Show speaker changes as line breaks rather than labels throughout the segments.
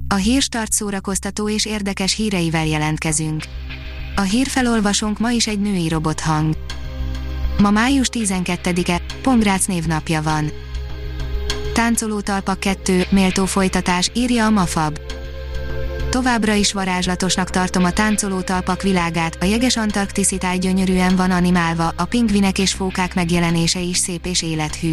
A Hírstart szórakoztató és érdekes híreivel jelentkezünk. A hírfelolvasónk ma is egy női robothang. Ma május 12-e, Pongrác névnapja van. Táncoló talpak 2, méltó folytatás, írja a Mafab. Továbbra is varázslatosnak tartom a táncoló talpak világát, a jeges antarktiszi táj gyönyörűen van animálva, a pingvinek és fókák megjelenése is szép és élethű.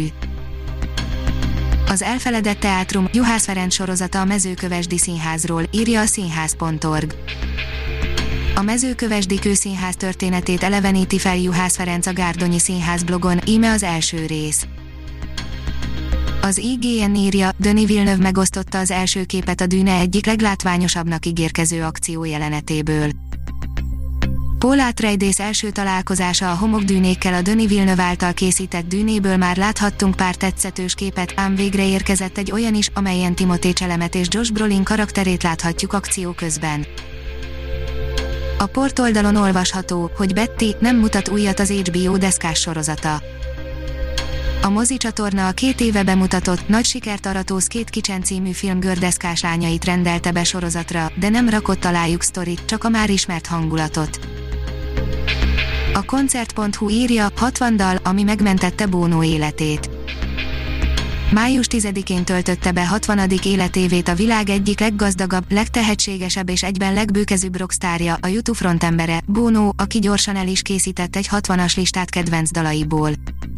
Az elfeledett teátrum, Juhász Ferenc sorozata a Mezőkövesdi Színházról, írja a színház.org. A Mezőkövesdi Kőszínház történetét eleveníti fel Juhász Ferenc a Gárdonyi Színház blogon, íme az első rész. Az IGN írja, Denis Villeneuve megosztotta az első képet a Dűne egyik leglátványosabbnak ígérkező akció jelenetéből. Paul Atreides első találkozása a homokdűnékkel a Denis Villeneuve által készített Dűnéből már láthattunk pár tetszetős képet, ám végre érkezett egy olyan is, amelyen Timothée Chalamet és Josh Brolin karakterét láthatjuk akció közben. A portoldalon olvasható, hogy Betty nem mutat újat az HBO deszkás sorozata. A mozicsatorna a 2 éve bemutatott, nagy sikert arató Skate Kitchen című film gördeszkás lányait rendelte be sorozatra, de nem rakott alájuk sztorit, csak a már ismert hangulatot. A koncert.hu írja, 60 dal, ami megmentette Bono életét. Május 10-én töltötte be 60. életévét a világ egyik leggazdagabb, legtehetségesebb és egyben legbőkezűbb rockstárja, a YouTube frontembere, Bono, aki gyorsan el is készített egy 60-as listát kedvenc dalaiból.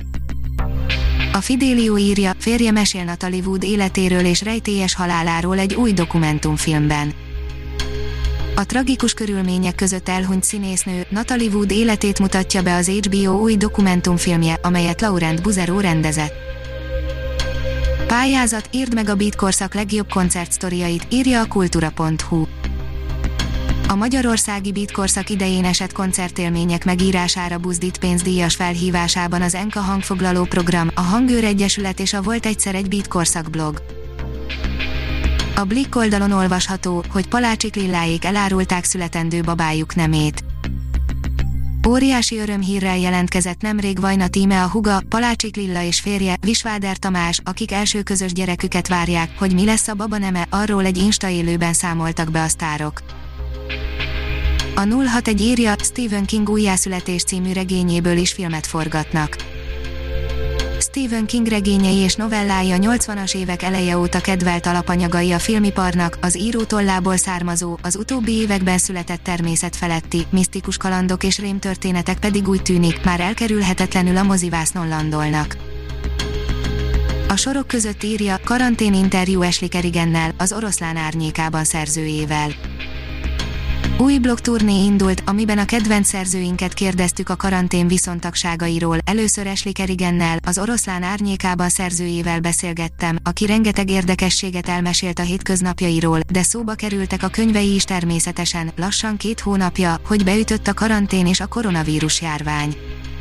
A Fidelio írja, férje mesél Natalie Wood életéről és rejtélyes haláláról egy új dokumentumfilmben. A tragikus körülmények között elhunyt színésznő, Natalie Wood életét mutatja be az HBO új dokumentumfilmje, amelyet Laurent Buzero rendezett. Pályázat, írd meg a Beatkorszak legjobb koncertsztoriait, írja a kultura.hu. A magyarországi Beatkorszak idején esett koncertélmények megírására buzdít pénzdíjas felhívásában az Enka hangfoglaló program, a Hangőr Egyesület és a Volt egyszer egy Beatkorszak blog. A Blick oldalon olvasható, hogy Palácsik Lilláék elárulták születendő babájuk nemét. Óriási örömhírrel jelentkezett nemrég Vajna tíme a húga, Palácsik Lilla és férje, Visváder Tamás, akik első közös gyereküket várják, hogy mi lesz a baba neme, arról egy Insta élőben számoltak be a sztárok. A 061 írja, Stephen King Újjászületés című regényéből is filmet forgatnak. Stephen King regényei és novellái a 80-as évek eleje óta kedvelt alapanyagai a filmiparnak, az író tollából származó, az utóbbi években született természetfeletti, misztikus kalandok és rémtörténetek pedig úgy tűnik, már elkerülhetetlenül a mozivásznon landolnak. A sorok között írja, karantén interjú Ashley Kerrigannel, az Oroszlán árnyékában szerzőjével. Új blogturné indult, amiben a kedvenc szerzőinket kérdeztük a karantén viszontagságairól. Először Ashley Kerrigannel, az Oroszlán árnyékában szerzőjével beszélgettem, aki rengeteg érdekességet elmesélt a hétköznapjairól, de szóba kerültek a könyvei is természetesen, lassan 2 hónapja, hogy beütött a karantén és a koronavírus járvány.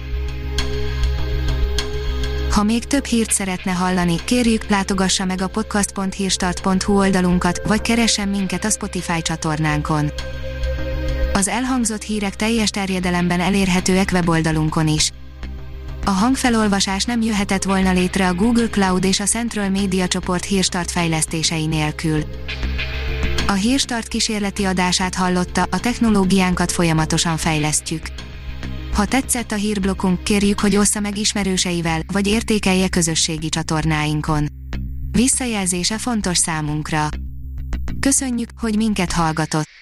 Ha még több hírt szeretne hallani, kérjük, látogassa meg a podcast.hírstart.hu oldalunkat, vagy keressen minket a Spotify csatornánkon. Az elhangzott hírek teljes terjedelemben elérhetőek weboldalunkon is. A hangfelolvasás nem jöhetett volna létre a Google Cloud és a Central Media csoport Hírstart fejlesztései nélkül. A Hírstart kísérleti adását hallotta, a technológiánkat folyamatosan fejlesztjük. Ha tetszett a hírblokkunk, kérjük, hogy ossza meg ismerőseivel, vagy értékelje közösségi csatornáinkon. Visszajelzése fontos számunkra. Köszönjük, hogy minket hallgatott!